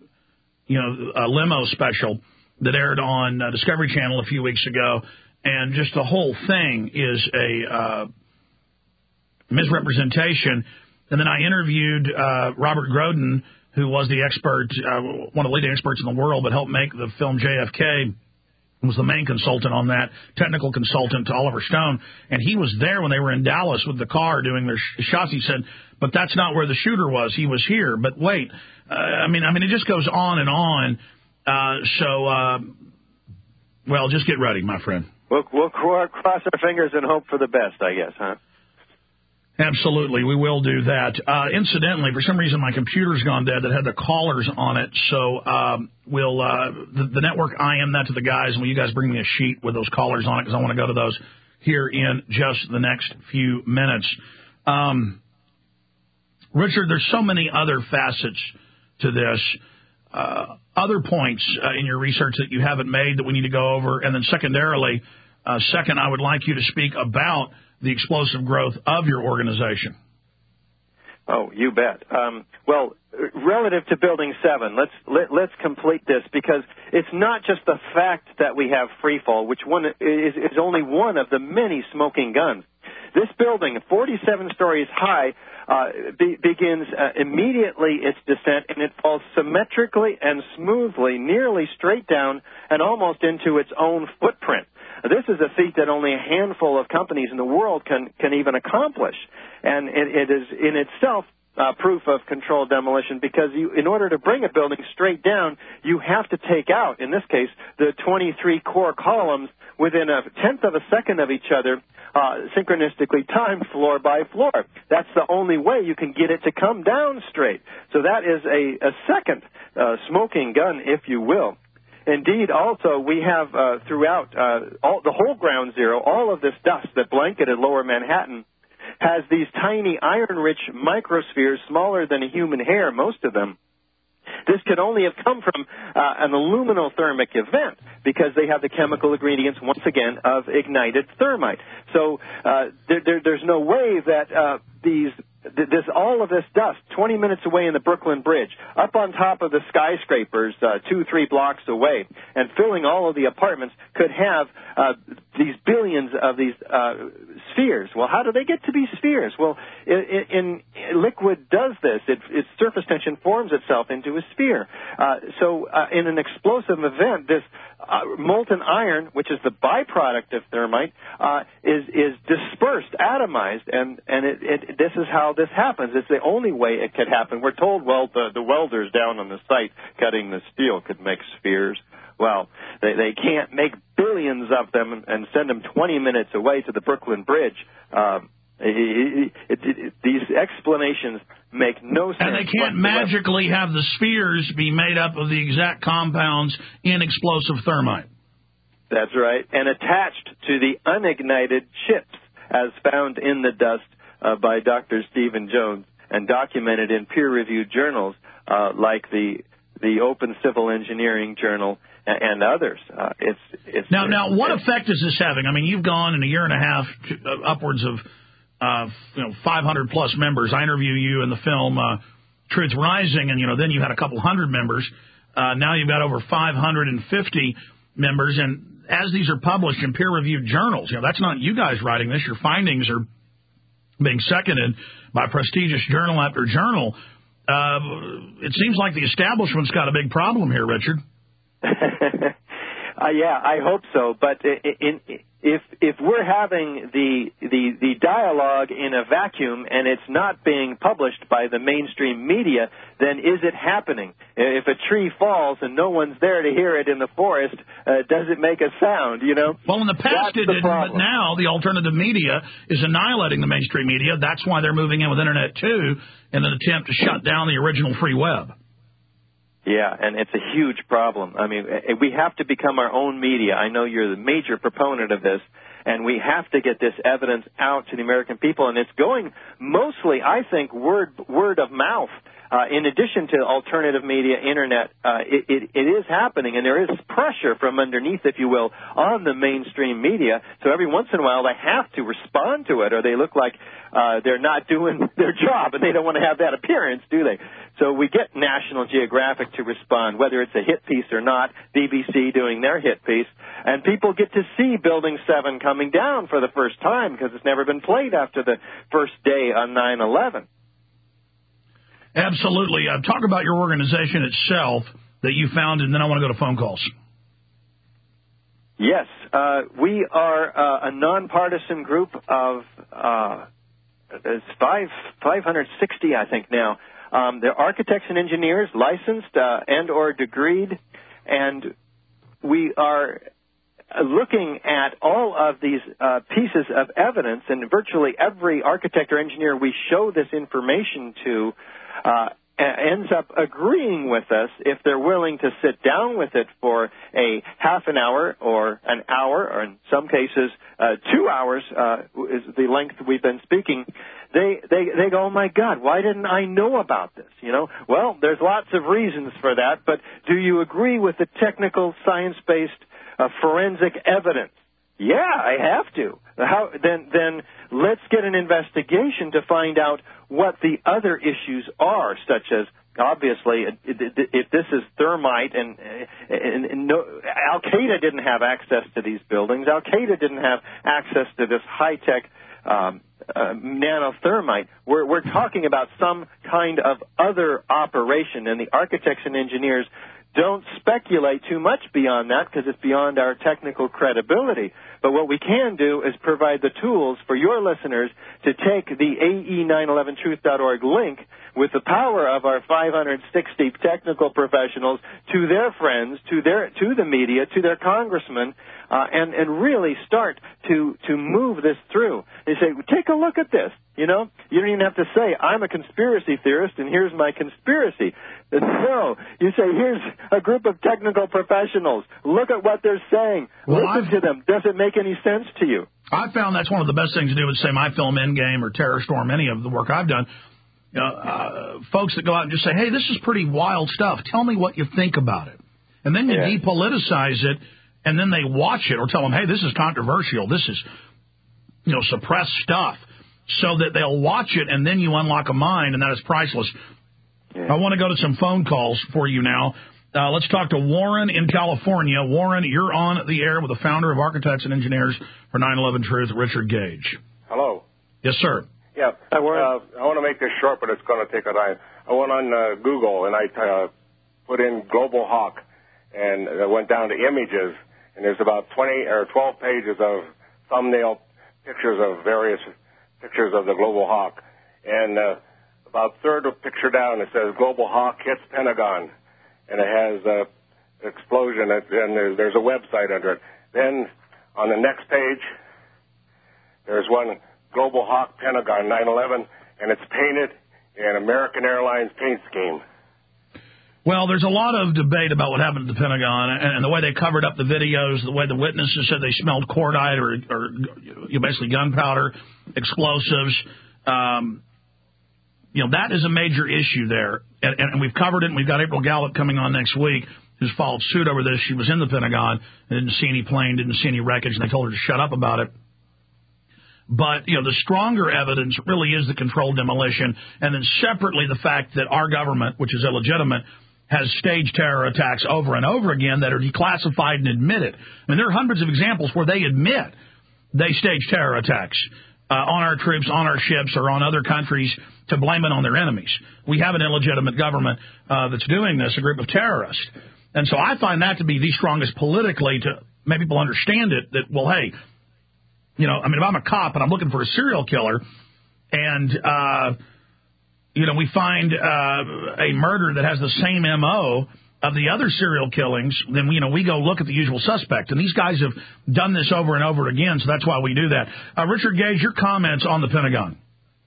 limo special that aired on Discovery Channel a few weeks ago. And just the whole thing is a misrepresentation. And then I interviewed Robert Groden, who was the expert, one of the leading experts in the world, but helped make the film JFK, was the main consultant on that, technical consultant to Oliver Stone, and he was there when they were in Dallas with the car doing their shots. He said, but that's not where the shooter was. He was here. But wait, I mean, it just goes on and on. Well, just get ready, my friend. We'll cross our fingers and hope for the best, I guess, huh? Absolutely, we will do that. Incidentally, for some reason, my computer's gone dead that had the callers on it, so the network IM that to the guys, and will you guys bring me a sheet with those callers on it, because I want to go to those here in just the next few minutes. Richard, there's so many other facets to this, other points in your research that you haven't made that we need to go over, and then secondarily, I would like you to speak about the explosive growth of your organization. Oh, you bet. Well, relative to Building 7, let's complete this, because it's not just the fact that we have freefall, which one is only one of the many smoking guns. This building, 47 stories high, begins immediately its descent, and it falls symmetrically and smoothly, nearly straight down and almost into its own footprint. This is a feat that only a handful of companies in the world can even accomplish, and it is in itself proof of controlled demolition, because in order to bring a building straight down, you have to take out, in this case, the 23 core columns within a tenth of a second of each other, synchronistically timed floor by floor. That's the only way you can get it to come down straight. So that is a second smoking gun, if you will. Indeed, also, we have throughout the whole ground zero, all of this dust that blanketed lower Manhattan has these tiny iron-rich microspheres smaller than a human hair, most of them. This could only have come from an aluminothermic event, because they have the chemical ingredients, once again, of ignited thermite. So there's no way that all of this dust, 20 minutes away in the Brooklyn Bridge, up on top of the skyscrapers 2-3 blocks away, and filling all of the apartments, could have these billions of these spheres. Well, how do they get to be spheres? Well, liquid does this. Its surface tension forms itself into a sphere. So in an explosive event, this molten iron, which is the byproduct of thermite, is dispersed, atomized, and this is how this happens. It's the only way it could happen. We're told, well, the welders down on the site cutting the steel could make spheres. Well, they can't make billions of them and send them 20 minutes away to the Brooklyn Bridge. These explanations make no sense. And they can't magically have the spheres be made up of the exact compounds in explosive thermite. That's right. And attached to the unignited chips, as found in the dust by Dr. Stephen Jones, and documented in peer-reviewed journals like the Open Civil Engineering Journal and others. Now, what effect is this having? I mean, you've gone in a year and a half to upwards of 500 plus members. I interview you in the film Truth Rising, and then you had a couple hundred members. Now you've got over 550 members, and as these are published in peer-reviewed journals, that's not you guys writing this. Your findings are being seconded by prestigious journal after journal. It seems like the establishment's got a big problem here, Richard. Yeah, I hope so. But if we're having the dialogue in a vacuum and it's not being published by the mainstream media, then is it happening? If a tree falls and no one's there to hear it in the forest, does it make a sound? Well, in the past it didn't, but now the alternative media is annihilating the mainstream media. That's why they're moving in with Internet 2 in an attempt to shut down the original free web. Yeah, and it's a huge problem. I mean, we have to become our own media. I know you're the major proponent of this, and we have to get this evidence out to the American people, and it's going mostly, I think, word of mouth. In addition to alternative media, Internet, it is happening, and there is pressure from underneath, if you will, on the mainstream media. So every once in a while they have to respond to it, or they look like they're not doing their job, and they don't want to have that appearance, do they? So we get National Geographic to respond, whether it's a hit piece or not, BBC doing their hit piece, and people get to see Building 7 coming down for the first time because it's never been played after the first day on 9/11. Absolutely. Talk about your organization itself that you found, and then I want to go to phone calls. Yes, we are a nonpartisan group of 560, I think now. They're architects and engineers, licensed and or degreed, and we are looking at all of these pieces of evidence, and virtually every architect or engineer we show this information to ends up agreeing with us if they're willing to sit down with it for a half an hour or an hour, or in some cases 2 hours is the length we've been speaking. They go, oh my God, why didn't I know about this? You know, well, there's lots of reasons for that, but do you agree with the technical, science-based forensic evidence? Yeah, I have to. Then let's get an investigation to find out what the other issues are, such as, obviously, if this is thermite, and Al-Qaeda didn't have access to these buildings. Al-Qaeda didn't have access to this high-tech nanothermite. We're talking about some kind of other operation, and the architects and engineers don't speculate too much beyond that because it's beyond our technical credibility. But what we can do is provide the tools for your listeners to take the AE911truth.org link with the power of our 560 technical professionals to their friends, to the media, to their congressmen, and really start to move this through. They say, take a look at this. You know, you don't even have to say, I'm a conspiracy theorist and here's my conspiracy. No, you say, here's a group of technical professionals. Look at what they're saying. Listen to them. Does it make any sense to you? I found that's one of the best things to do with, say, my film Endgame or Terror Storm, any of the work I've done. Folks that go out and just say, hey, this is pretty wild stuff. Tell me what you think about it. And then you depoliticize it, and then they watch it or tell them, hey, this is controversial. This is, suppressed stuff. So that they'll watch it, and then you unlock a mind, and that is priceless. Yeah. I want to go to some phone calls for you now. Let's talk to Warren in California. Warren, you're on the air with the founder of Architects and Engineers for 9/11 Truth, Richard Gage. Hello. Yes, sir. Yeah. Hi, Warren. I want to make this short, but it's going to take a time. I went on Google, and I put in Global Hawk, and I went down to images, and there's about 20 or 12 pages of thumbnail pictures of various pictures of the Global Hawk. And about third of picture down, it says Global Hawk hits Pentagon. And it has explosion, and there's a website under it. Then on the next page, there's one Global Hawk Pentagon 9/11, and it's painted in American Airlines paint scheme. Well, there's a lot of debate about what happened at the Pentagon and the way they covered up the videos, the way the witnesses said they smelled cordite or basically gunpowder, explosives. That is a major issue there. And we've covered it, and we've got April Gallup coming on next week who's followed suit over this. She was in the Pentagon and didn't see any plane, didn't see any wreckage, and they told her to shut up about it. But, the stronger evidence really is the controlled demolition, and then separately the fact that our government, which is illegitimate, has staged terror attacks over and over again that are declassified and admitted. I mean, there are hundreds of examples where they admit they staged terror attacks on our troops, on our ships, or on other countries to blame it on their enemies. We have an illegitimate government that's doing this, a group of terrorists. And so I find that to be the strongest politically to make people understand it, that, well, hey, if I'm a cop and I'm looking for a serial killer and, we find a murder that has the same M.O. of the other serial killings, then, we go look at the usual suspect. And these guys have done this over and over again, so that's why we do that. Richard Gage, your comments on the Pentagon.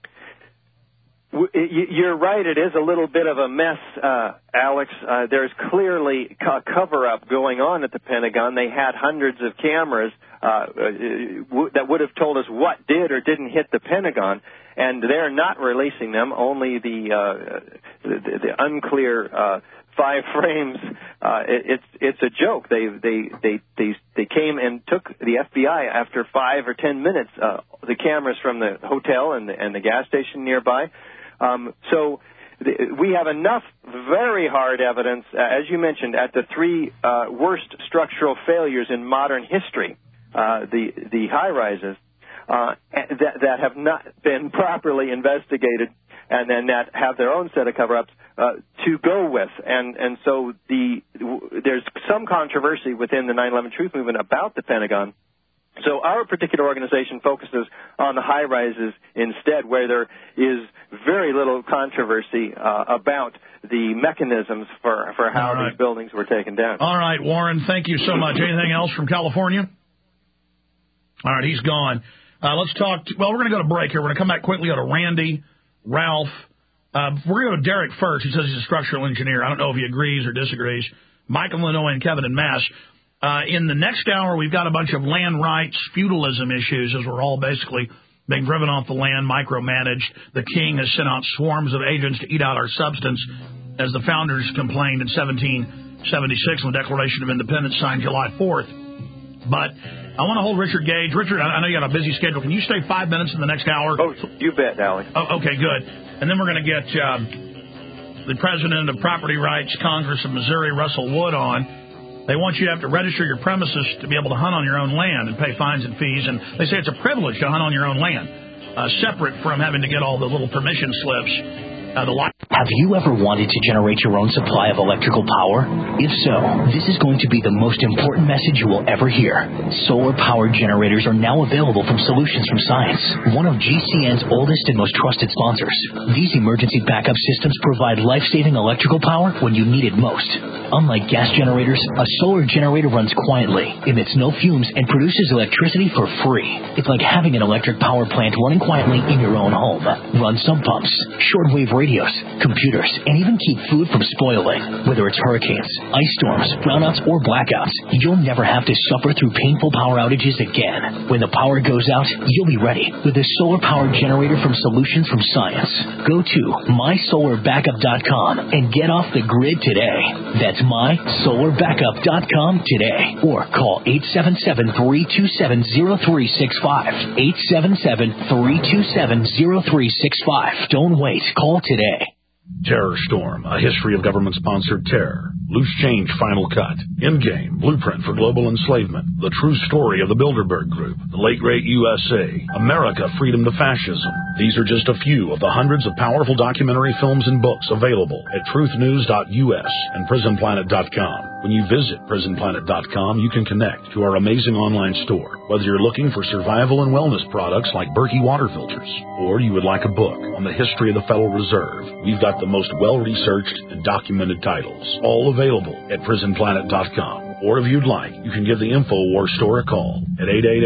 You're right. It is a little bit of a mess, Alex. There's clearly a cover-up going on at the Pentagon. They had hundreds of cameras that would have told us what did or didn't hit the Pentagon, and they're not releasing them. Only the unclear 5 frames. It's a joke. They came and took the FBI after 5 or 10 minutes. The cameras from the hotel and the gas station nearby. So we have enough very hard evidence, as you mentioned, at the 3 worst structural failures in modern history, the high-rises, that have not been properly investigated and then that have their own set of cover-ups to go with. And so there's some controversy within the 9/11 Truth Movement about the Pentagon. So our particular organization focuses on the high-rises instead, where there is very little controversy about the mechanisms for how these buildings were taken down. All right, Warren, thank you so much. Anything else from California? All right, he's gone. Let's talk. We're going to go to break here. We're going to come back quickly, go to Randy, Ralph. We're going to go to Derek first. He says he's a structural engineer. I don't know if he agrees or disagrees. Michael, Illinois, and Kevin in Mass. In the next hour, we've got a bunch of land rights, feudalism issues, as we're all basically being driven off the land, micromanaged. The king has sent out swarms of agents to eat out our substance, as the founders complained in 1776 when the Declaration of Independence signed July 4th. But I want to hold Richard Gage. Richard, I know you got a busy schedule. Can you stay 5 minutes in the next hour? Oh, you bet, Alex. Oh, okay, good. And then we're going to get the president of Property Rights Congress of Missouri, Russell Wood, on. They want you to have to register your premises to be able to hunt on your own land and pay fines and fees. And they say it's a privilege to hunt on your own land, separate from having to get all the little permission slips. Have you ever wanted to generate your own supply of electrical power? If so, this is going to be the most important message you will ever hear. Solar-powered generators are now available from Solutions from Science, one of GCN's oldest and most trusted sponsors. These emergency backup systems provide life-saving electrical power when you need it most. Unlike gas generators, a solar generator runs quietly, emits no fumes, and produces electricity for free. It's like having an electric power plant running quietly in your own home. Run sump pumps, shortwave radios, computers, and even keep food from spoiling. Whether it's hurricanes, ice storms, brownouts, or blackouts, you'll never have to suffer through painful power outages again. When the power goes out, you'll be ready with a solar-powered generator from Solutions from Science. Go to mysolarbackup.com and get off the grid today. That's mysolarbackup.com today. Or call 877-327-0365. 877-327-0365. Don't wait. Call today. Terror Storm, a history of government-sponsored terror. Loose Change Final Cut. Endgame, Blueprint for Global Enslavement. The True Story of the Bilderberg Group. The Late Great USA. America, Freedom to Fascism. These are just a few of the hundreds of powerful documentary films and books available at truthnews.us and prisonplanet.com. When you visit prisonplanet.com, you can connect to our amazing online store. Whether you're looking for survival and wellness products like Berkey water filters, or you would like a book on the history of the Federal Reserve, we've got the most well-researched and documented titles, all available at prisonplanet.com. Or if you'd like, you can give the InfoWars store a call at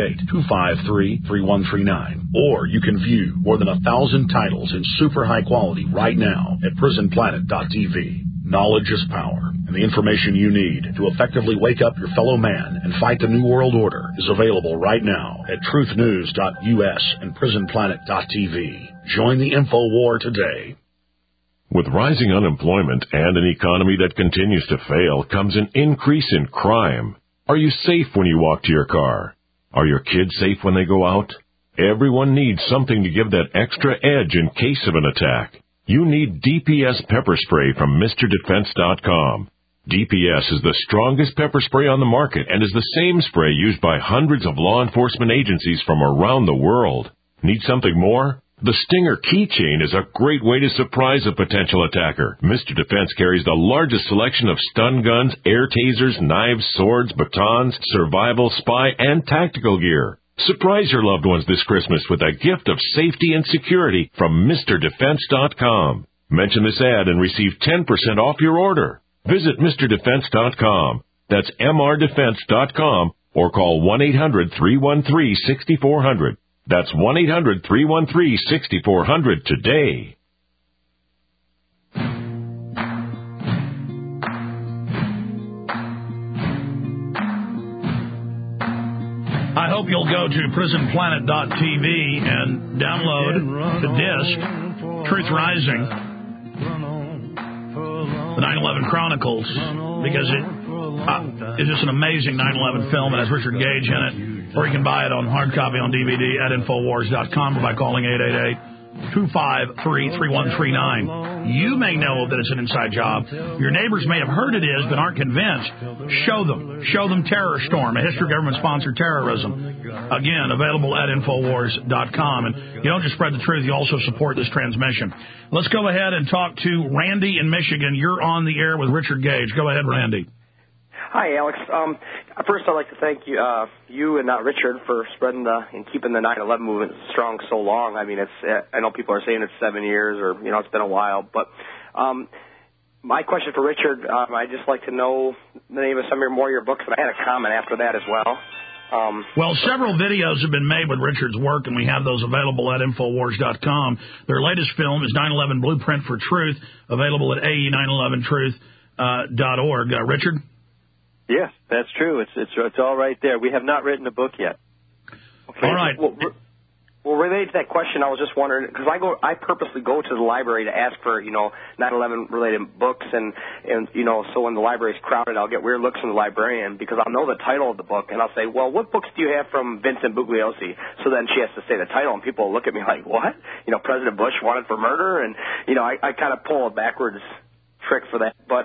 888-253-3139. Or you can view more than 1,000 titles in super high quality right now at prisonplanet.tv. Knowledge is power, and the information you need to effectively wake up your fellow man and fight the New World Order is available right now at truthnews.us and prisonplanet.tv. Join the InfoWar today. With rising unemployment and an economy that continues to fail comes an increase in crime. Are you safe when you walk to your car? Are your kids safe when they go out? Everyone needs something to give that extra edge in case of an attack. You need DPS pepper spray from MrDefense.com. DPS is the strongest pepper spray on the market and is the same spray used by hundreds of law enforcement agencies from around the world. Need something more? The Stinger keychain is a great way to surprise a potential attacker. Mr. Defense carries the largest selection of stun guns, air tasers, knives, swords, batons, survival, spy, and tactical gear. Surprise your loved ones this Christmas with a gift of safety and security from MrDefense.com. Mention this ad and receive 10% off your order. Visit MrDefense.com. That's MRDefense.com or call 1-800-313-6400. That's 1-800-313-6400 today. I hope you'll go to prisonplanet.tv and download the disc, Truth Rising, the 9/11 Chronicles, because it's just an amazing 9/11 film. It has Richard Gage in it. Or you can buy it on hard copy on DVD at Infowars.com or by calling 253-3139. You may know that it's an inside job. Your neighbors may have heard it is, but aren't convinced. Show them. Show them Terror Storm, a history of government-sponsored terrorism. Again, available at Infowars.com. And you don't just spread the truth, you also support this transmission. Let's go ahead and talk to Randy in Michigan. You're on the air with Richard Gage. Go ahead, Randy. Hi, Alex. First, I'd like to thank you, you and Richard, for spreading and keeping the 9/11 movement strong so long. I mean, I know people are saying it's 7 years, or it's been a while. But my question for Richard, I'd just like to know the name of some more of your books, and I had a comment after that as well. Well, several videos have been made with Richard's work, and we have those available at Infowars.com. Their latest film is 9/11 Blueprint for Truth, available at AE911truth.org. Richard? Yes, that's true. It's all right there. We have not written a book yet. Okay. All right. Well, related to that question, I was just wondering, because I purposely go to the library to ask for 9/11 related books, and so when the library's crowded, I'll get weird looks from the librarian because I'll know the title of the book, and I'll say, well, what books do you have from Vincent Bugliosi? So then she has to say the title, and people will look at me like, what? President Bush wanted for murder, and I kind of pull a backwards trick for that, but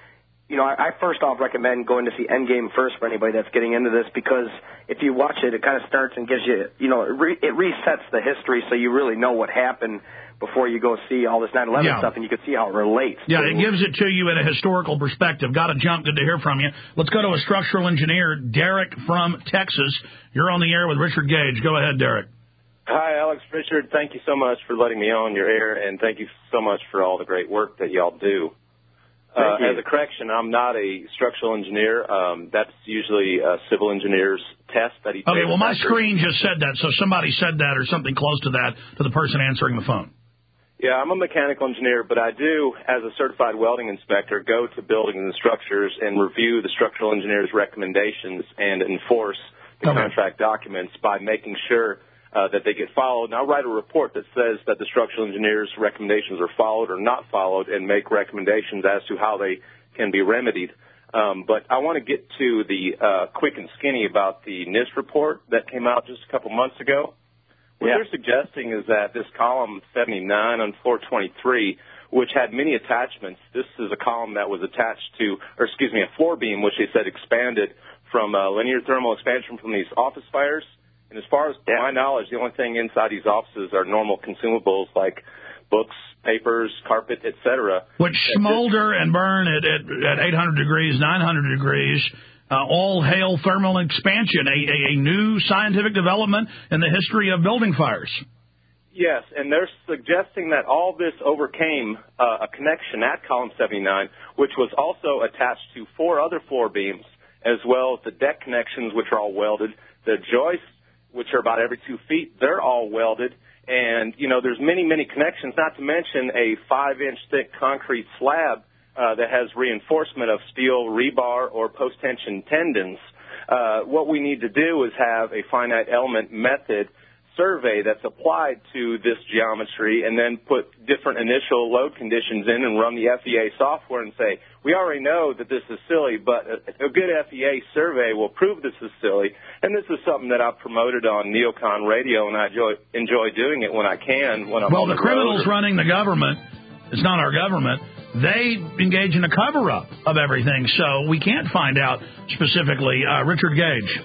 I first off recommend going to see Endgame first for anybody that's getting into this, because if you watch it, it kind of starts and gives you, it resets the history so you really know what happened before you go see all this 9/11 stuff, and you can see how it relates. Yeah, it gives it to you in a historical perspective. Got to jump. Good to hear from you. Let's go to a structural engineer, Derek from Texas. You're on the air with Richard Gage. Go ahead, Derek. Hi, Alex. Richard, thank you so much for letting me on your air, and thank you so much for all the great work that y'all do. As a correction, I'm not a structural engineer. That's usually a civil engineer's test that he takes. Okay, well, my screen just said that, so somebody said that or something close to that to the person answering the phone. Yeah, I'm a mechanical engineer, but I do, as a certified welding inspector, go to buildings and structures and review the structural engineer's recommendations and enforce the contract documents by making sure that they get followed. And I'll write a report that says that the structural engineer's recommendations are followed or not followed, and make recommendations as to how they can be remedied. But I want to get to the quick and skinny about the NIST report that came out just a couple months ago. What they're suggesting is that this column 79 on floor 23, which had many attachments, this is a column that was attached to, a floor beam, which they said expanded from linear thermal expansion from these office fires. And as far as my knowledge, the only thing inside these offices are normal consumables like books, papers, carpet, etc. Which smolder and burn at 800 degrees, 900 degrees, all hail thermal expansion, a new scientific development in the history of building fires. Yes, and they're suggesting that all this overcame a connection at column 79, which was also attached to 4 other floor beams, as well as the deck connections, which are all welded, the joists, which are about every 2 feet, they're all welded. And, there's many, many connections, not to mention a 5-inch thick concrete slab that has reinforcement of steel rebar or post-tension tendons. What we need to do is have a finite element method survey that's applied to this geometry, and then put different initial load conditions in and run the FEA software and say, we already know that this is silly, but a good FEA survey will prove this is silly. And this is something that I've promoted on Neocon Radio, and I enjoy doing it when I can. When I'm on the criminals road. Running the government, it's not our government, they engage in a cover-up of everything, so we can't find out specifically. Richard Gage.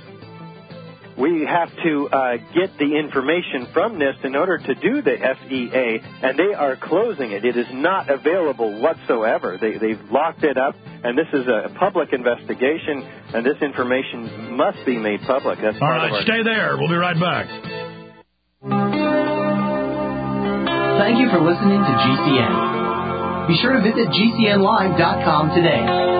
We have to get the information from NIST in order to do the FEA, and they are closing it. It is not available whatsoever. They've locked it up, and this is a public investigation, and this information must be made public. That's all right, stay there. We'll be right back. Thank you for listening to GCN. Be sure to visit GCNlive.com today.